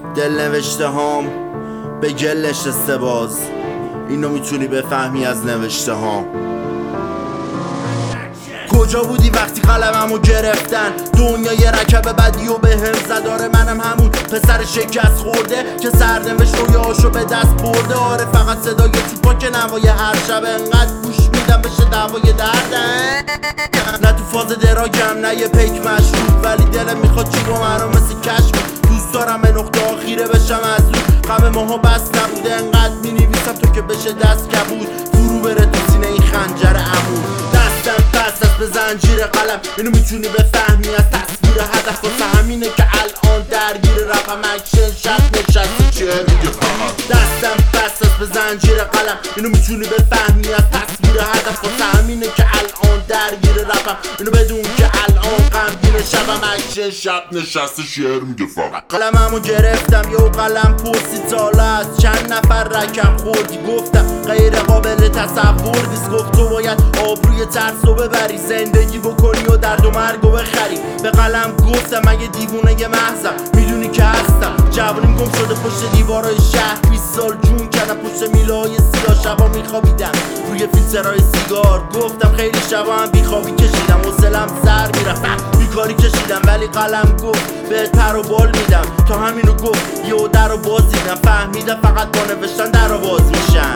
دل نوشته هام به گل نشسته باز، اینو میتونی بفهمی از نوشته هام. کجا بودی وقتی قلممو گرفتن؟ دنیا یه رکب بدی و به هم زداره، منم همون پسر شکست خورده که سرنوشت رویاهاشو به دست برده. آره فقط صدای توپا که نوای هر شب انقدر گوش میدم بشه دوای دردن. نه تو فاز دراگم نه یه پیک مشروب، ولی دلم میخواد جیبو منو مثل کشم. دوست دارم به نقطه آخیره بشم از زود، غم ماها بس نبوده انقدر مینویسم تو که بشه دست کبود، فرو بره تو سینه این خنجر عمود. دستم پس از به زنجیر قلم، اینو میتونی بفهمی از تصویر هدف. واسه همینه که الان درگیر رپم، اکشن شب نشسته چه میگه فقط. دستم پس از به زنجیر قلم، اینو میتونی بفهمی از تصویر هدف. واسه همینه که الان درگیر رپم، اینو بدون که الان غمگین شبم، اکشن شب نشسته شعر میگه فقط. قلممو گرفتم یه قلم پرسی تالا، از چند نفر رکم خوردی گفتم غیر قابل تصور نیست. گفت تو باید آبروی ترسو ببری، زندگی بکنی و درد و مرگو بخری. به قلم گفتم مگه دیوونه یه محضم، میدونی که هستم جوانیم گم شده پشت دیوارای شهر. 20 سال جون کردم پشت میله‌های سیاه، شبا میخوابیدم روی فیلترهای سیگار. گفتم خیلی شبا هم بیخوابی کشیدم، حوصله‌ام سر میرفتم بیکاری کشیدم، ولی قلم گفت به پر و بال میدم. تا همینو گفت یه در رو باز دیدم، فهمیدم فقط با نوشتن در رو باز میشن.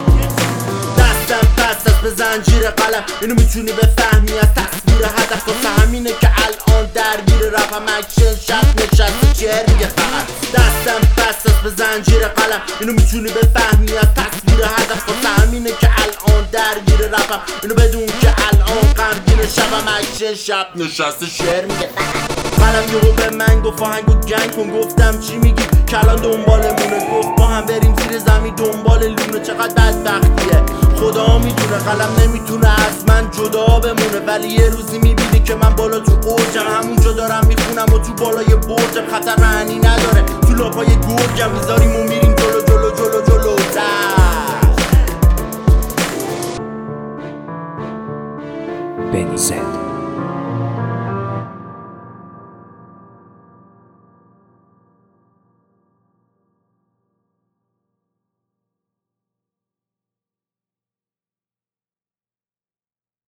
دستم پس از به زنجیر قلم، اینو میتونی بفهمی از تصویر هدف. واسه همینه که الان درگیر رپم، اکشن شب نشسته چهر میگه فقط. دستم پس از به زنجیر قلم، اینو میتونی بفهمی از تصویر هدف. واسه همینه که الان درگیر رپم، اینو بدون که الان غمگین شبم، اکشن شب نشسته شعر میگه فقط. قلم یهو به من گفت آهنگو گنگ کن، گفتم چی میگی کلان دنبالمونه. گفت با هم بریم زیر زمین دنبال لونه، چقدر بدبختیه خدا میدونه. قلم نمیتونه از من جدا بمونه، ولی یه روزی میبینی که من بالا تو اوجم، همونجا دارم میخونم و تو بالای برجم. خطر معنی نداره تو لاپای گرگم، میذاریم و میریم